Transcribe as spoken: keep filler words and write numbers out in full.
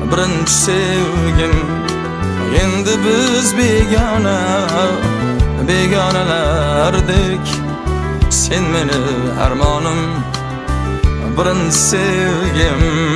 birinchi sevgim. Endi biz begona, begonalardik. Sen meni armonim, birinchi sevgim.